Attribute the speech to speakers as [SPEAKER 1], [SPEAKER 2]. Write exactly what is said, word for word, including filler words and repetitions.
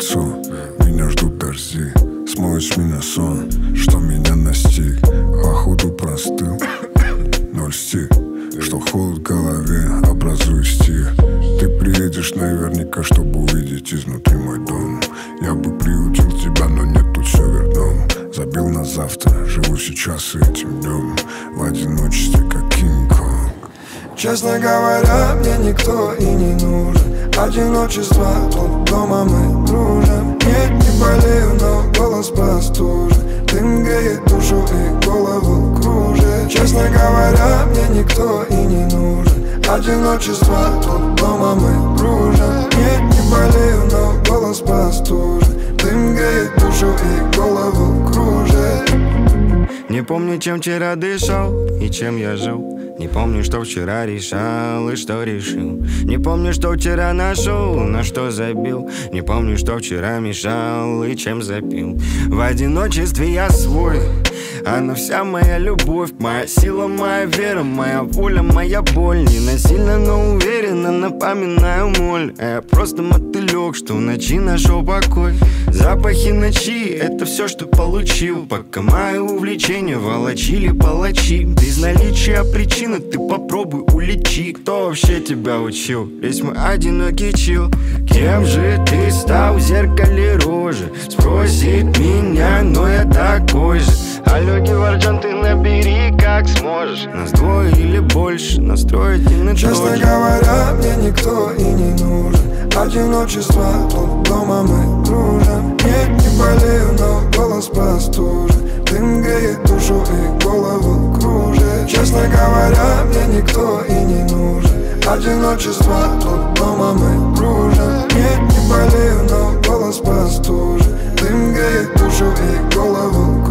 [SPEAKER 1] кольцо. Меня ждут дожди, смоет с меня сон, что меня настиг. Походу простыл, ноль стих, что холод в голове, образует стих. Ты приедешь наверняка, чтобы увидеть изнутри мой дом. Я бы приютил тебя, но нет, тут все верном. Забил на завтра, живу сейчас и этим днем, в одиночестве, как Кинг-Конг.
[SPEAKER 2] Честно говоря, мне никто и не нужен. Одиночество, тут дома мы дружим. Нет, не болею, но голос простужен. Дым греет душу и голову кружит. Честно говоря, мне никто и не нужен. Одиночество, тут дома мы дружим. Нет, не болею, но голос простужен. Дым греет душу и голову кружит.
[SPEAKER 3] Не помню, чем вчера дышал и чем я жил. Не помню, что вчера решал и что решил. Не помню, что вчера нашел, на что забил. Не помню, что вчера мешал и чем запил. В одиночестве я свой, она вся моя любовь. Моя сила, моя вера, моя воля, моя боль. Не насильно, но уверенно напоминаю моль. А я просто мотылек, что в ночи нашел покой. Запахи ночи, это все, что получил. Пока мои увлечения волочили палачи. Без наличия причины ты попробуй улечи. Кто вообще тебя учил? Весь мой одинокий чил. Кем же ты стал в зеркале рожи? Спросит меня, но я такой же. Алло, Геворджан, ты набери как сможешь. Нас двое или больше, настроить и на
[SPEAKER 2] Честно говоря, мне никто и не нужен. Одиночество, тут дома мы дружим. Нет, не болею, но голос простужен. Дым греет душу и голову кружит. Честно говоря, мне никто и не нужен. Одиночество, тут дома мы дружим. Нет, не болею, но голос простужен. Дым греет душу и голову